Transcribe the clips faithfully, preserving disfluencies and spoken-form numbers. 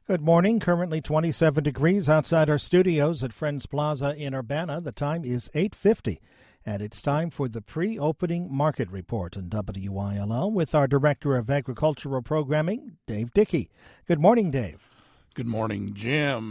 Good morning. Currently twenty-seven degrees outside our studios at Friends Plaza in Urbana. The time is eight fifty, and it's time for the pre-opening market report on W I L L with our Director of Agricultural Programming, Dave Dickey. Good morning, Dave. Good morning, Jim,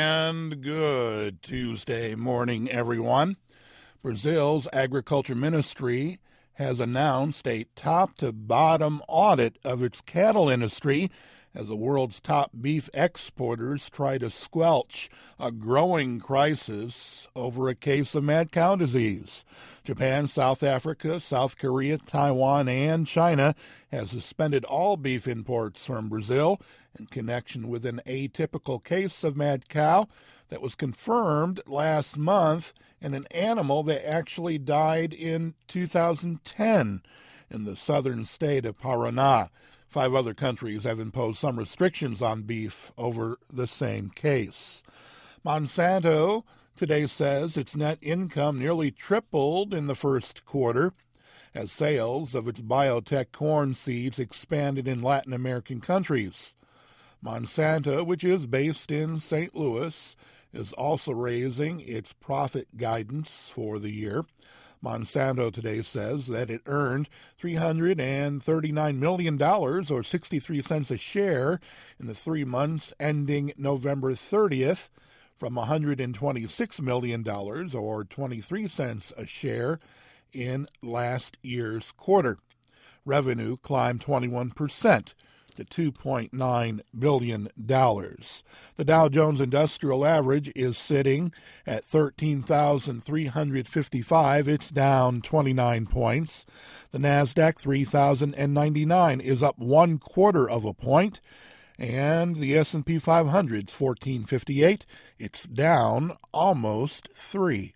and good Tuesday morning, everyone. Brazil's Agriculture Ministry has announced a top-to-bottom audit of its cattle industry as the world's top beef exporters try to squelch a growing crisis over a case of mad cow disease. Japan, South Africa, South Korea, Taiwan, and China have suspended all beef imports from Brazil in connection with an atypical case of mad cow that was confirmed last month in an animal that actually died in two thousand ten in the southern state of Paraná. Five other countries have imposed some restrictions on beef over the same case. Monsanto today says its net income nearly tripled in the first quarter as sales of its biotech corn seeds expanded in Latin American countries. Monsanto, which is based in Saint Louis, is also raising its profit guidance for the year. Monsanto today says that it earned three hundred thirty-nine million dollars, or sixty-three cents a share, in the three months ending November thirtieth, from one hundred twenty-six million dollars, or twenty-three cents a share, in last year's quarter. Revenue climbed twenty-one percent. to two point nine billion dollars. The Dow Jones Industrial Average is sitting at thirteen thousand three hundred fifty-five. It's down twenty-nine points. The NASDAQ three thousand ninety-nine is up one quarter of a point. And the S and P five hundred is fourteen fifty-eight. It's down almost three.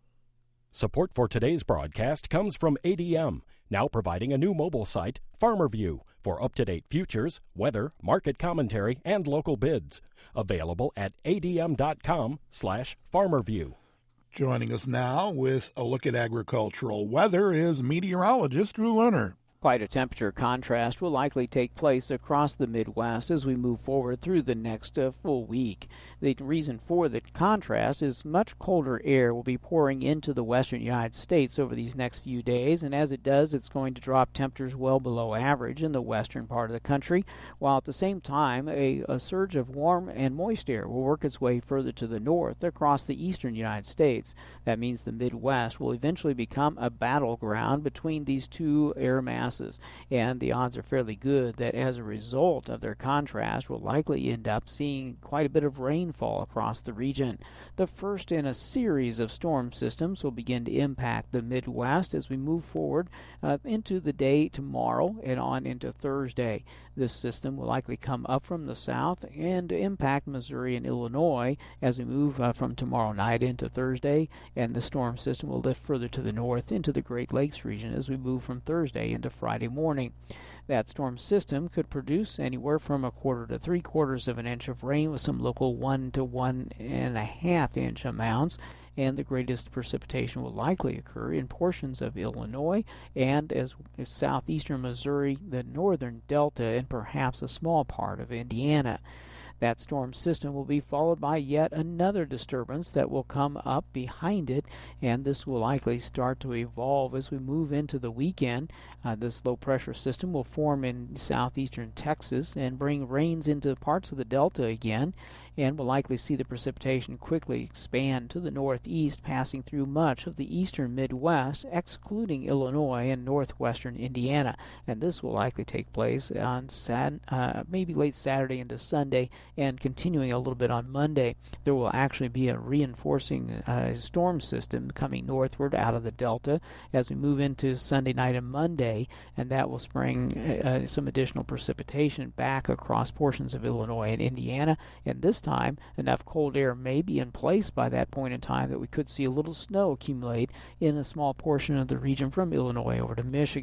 Support for today's broadcast comes from A D M, now providing a new mobile site, FarmerView, for up-to-date futures, weather, market commentary, and local bids. Available at adm.com slash farmerview. Joining us now with a look at agricultural weather is meteorologist Drew Lerner. Quite a temperature contrast will likely take place across the Midwest as we move forward through the next uh, full week. The reason for the contrast is much colder air will be pouring into the western United States over these next few days, and as it does, it's going to drop temperatures well below average in the western part of the country, while at the same time a, a surge of warm and moist air will work its way further to the north across the eastern United States. That means the Midwest will eventually become a battleground between these two air masses. And the odds are fairly good that as a result of their contrast, we'll likely end up seeing quite a bit of rainfall across the region. The first in a series of storm systems will begin to impact the Midwest as we move forward uh, into the day tomorrow and on into Thursday. This system will likely come up from the south and impact Missouri and Illinois as we move uh, from tomorrow night into Thursday, and the storm system will lift further to the north into the Great Lakes region as we move from Thursday into Friday morning. That storm system could produce anywhere from a quarter to three quarters of an inch of rain with some local one to one and a half inch amounts, and the greatest precipitation will likely occur in portions of Illinois and as southeastern Missouri, the northern Delta, and perhaps a small part of Indiana. That storm system will be followed by yet another disturbance that will come up behind it, and this will likely start to evolve as we move into the weekend. Uh, this low-pressure system will form in southeastern Texas and bring rains into parts of the Delta again, and will likely see the precipitation quickly expand to the northeast, passing through much of the eastern Midwest, excluding Illinois and northwestern Indiana. And this will likely take place on Sat- uh, maybe late Saturday into Sunday, and continuing a little bit on Monday. There will actually be a reinforcing uh, storm system coming northward out of the Delta as we move into Sunday night and Monday, and that will spring uh, some additional precipitation back across portions of Illinois and Indiana. And this time, enough cold air may be in place by that point in time that we could see a little snow accumulate in a small portion of the region from Illinois over to Michigan.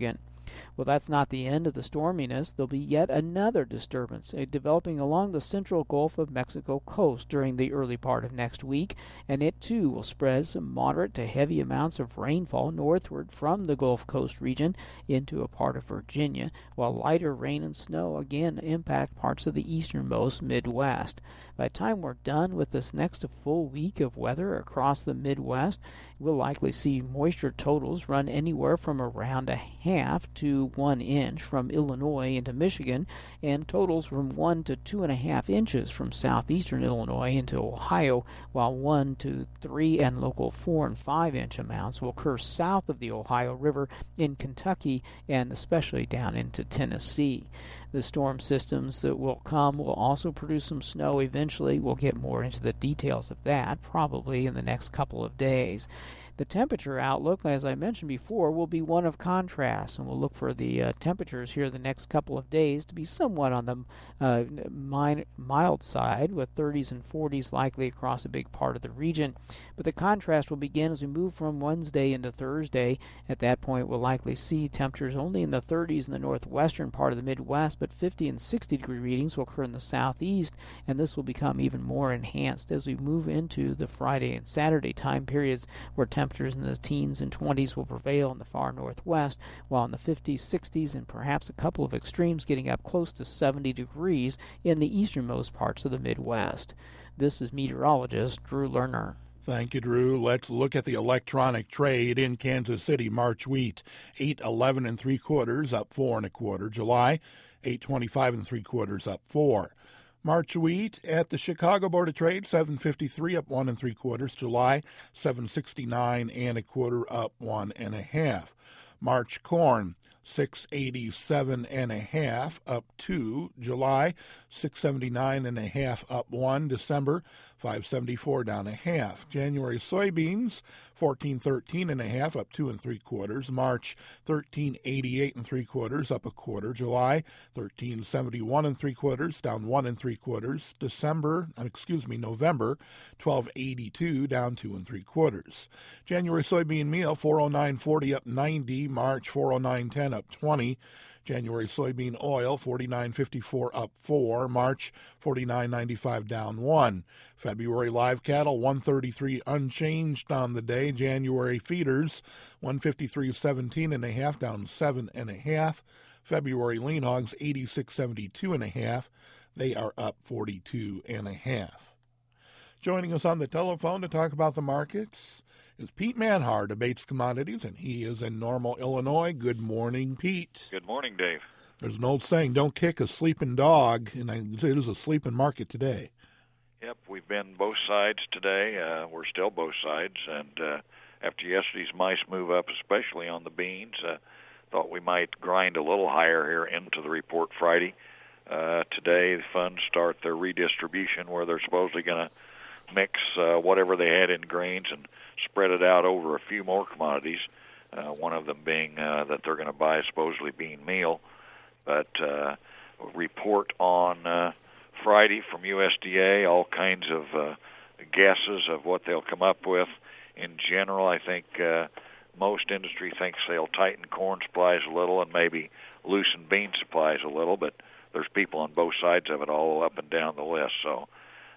Well, that's not the end of the storminess. There'll be yet another disturbance uh, developing along the central Gulf of Mexico coast during the early part of next week, and it too will spread some moderate to heavy amounts of rainfall northward from the Gulf Coast region into a part of Virginia, while lighter rain and snow again impact parts of the easternmost Midwest. By the time we're done with this next full week of weather across the Midwest, we'll likely see moisture totals run anywhere from around a half to one inch from Illinois into Michigan, and totals from one to two and a half inches from southeastern Illinois into Ohio, while one to three and local four and five inch amounts will occur south of the Ohio River in Kentucky and especially down into Tennessee. The storm systems that will come will also produce some snow eventually. We'll get more into the details of that probably in the next couple of days. The temperature outlook, as I mentioned before, will be one of contrast, and we'll look for the uh, temperatures here the next couple of days to be somewhat on the uh, min- mild side, with thirties and forties likely across a big part of the region. But the contrast will begin as we move from Wednesday into Thursday. At that point, we'll likely see temperatures only in the thirties in the northwestern part of the Midwest, but fifty and sixty degree readings will occur in the southeast, and this will become even more enhanced as we move into the Friday and Saturday time periods, where temperatures Temperatures in the teens and twenties will prevail in the far northwest, while in the fifties, sixties, and perhaps a couple of extremes getting up close to seventy degrees in the easternmost parts of the Midwest. This is meteorologist Drew Lerner. Thank you, Drew. Let's look at the electronic trade in Kansas City. March wheat, eight eleven and three quarters, up four and a quarter. July, eight twenty-five and three quarters, up four. March wheat at the Chicago Board of Trade, seven fifty-three, up one and three quarters. July, seven sixty-nine and a quarter, up one and a half. March corn, six eighty-seven and a half, up two. July, six seventy-nine and a half, up one. December, five seventy-four, down a half. January soybeans, fourteen thirteen and a half, up two and three quarters. March, thirteen eighty-eight and three quarters, up a quarter. July, thirteen seventy-one and three quarters, down one and three quarters. December, excuse me, November, twelve eighty-two, down two and three quarters. January soybean meal, four oh nine forty, up ninety. March, four oh nine ten, up twenty. January soybean oil, forty-nine fifty-four, up four. March, forty-nine ninety-five, down one. February live cattle, one thirty-three unchanged on the day. January feeders, one fifty-three seventeen and a half, down seven and a half. February lean hogs, eighty-six seventy-two and a half. They are up forty-two and a half. Joining us on the telephone to talk about the markets is Pete Manhard of Bates Commodities, and he is in Normal, Illinois. Good morning, Pete. Good morning, Dave. There's an old saying, don't kick a sleeping dog, and I say it is a sleeping market today. Yep, we've been both sides today. Uh, we're still both sides, and uh, after yesterday's nice move up, especially on the beans, uh, thought we might grind a little higher here into the report Friday. Uh, today, the funds start their redistribution where they're supposedly going to mix uh, whatever they had in grains and spread it out over a few more commodities, uh, one of them being uh, that they're going to buy supposedly bean meal. But uh, a report on uh, Friday from U S D A, all kinds of uh, guesses of what they'll come up with. In general, I think uh, most industry thinks they'll tighten corn supplies a little and maybe loosen bean supplies a little, but there's people on both sides of it all up and down the list. So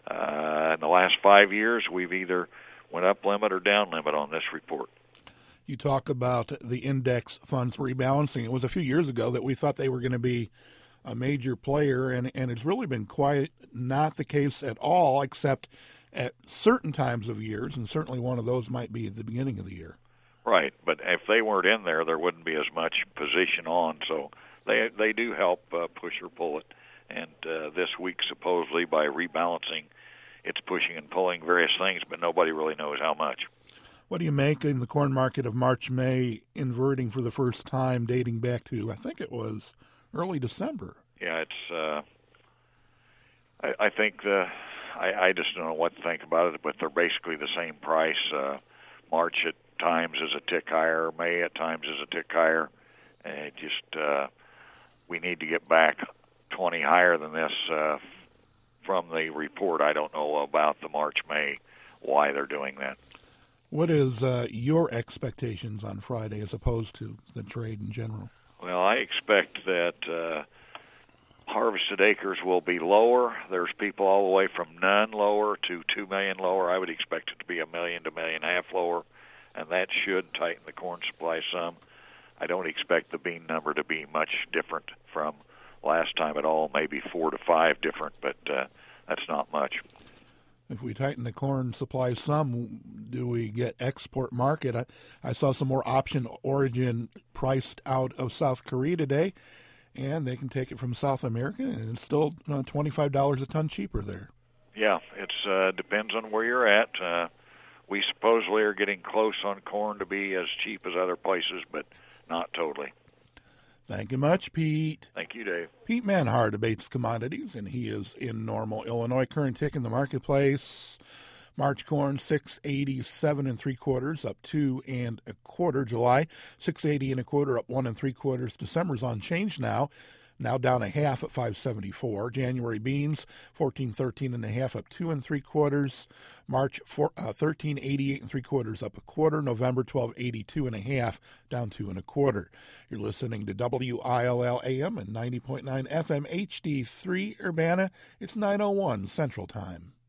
uh, in the last five years, we've either went up limit or down limit on this report. You talk about the index funds rebalancing. It was a few years ago that we thought they were going to be a major player, and, and it's really been quite not the case at all, except at certain times of years, and certainly one of those might be at the beginning of the year. Right, but if they weren't in there, there wouldn't be as much position on, so they they do help uh, push or pull it. And uh, this week, supposedly, by rebalancing, it's pushing and pulling various things, but nobody really knows how much. What do you make in the corn market of March, May, inverting for the first time, dating back to, I think it was early December? Yeah, it's, uh, I, I think the, I, I just don't know what to think about it, but they're basically the same price. Uh, March at times is a tick higher, May at times is a tick higher, and it just, uh, we need to get back twenty higher than this uh, from the report. I don't know about the March, May, why they're doing that. What is uh, your expectations on Friday as opposed to the trade in general? Well, I expect that uh, harvested acres will be lower. There's people all the way from none lower to two million lower. I would expect it to be a million to a million and a half lower, and that should tighten the corn supply some. I don't expect the bean number to be much different from last time at all, maybe four to five different, but uh, that's not much. If we tighten the corn supply some, do we get export market? I, I saw some more option origin priced out of South Korea today, and they can take it from South America, and it's still uh, twenty-five dollars a ton cheaper there. Yeah, it uh, depends on where you're at. Uh, we supposedly are getting close on corn to be as cheap as other places, but not totally. Thank you much, Pete. Thank you, Dave. Pete Manhard debates commodities, and he is in Normal, Illinois. Current tick in the marketplace: March corn six eighty-seven and three quarters, up two and a quarter. July six eighty and a quarter, up one and three quarters. December's unchanged now. Now down a half at five seventy-four. January beans fourteen thirteen and a half, up two and three quarters. March four, uh, thirteen eighty-eight and three quarters, up a quarter. November twelve eighty-two and a half, down two and a quarter. You're listening to W I L L A M and ninety point nine F M H D three Urbana. It's nine oh one Central Time.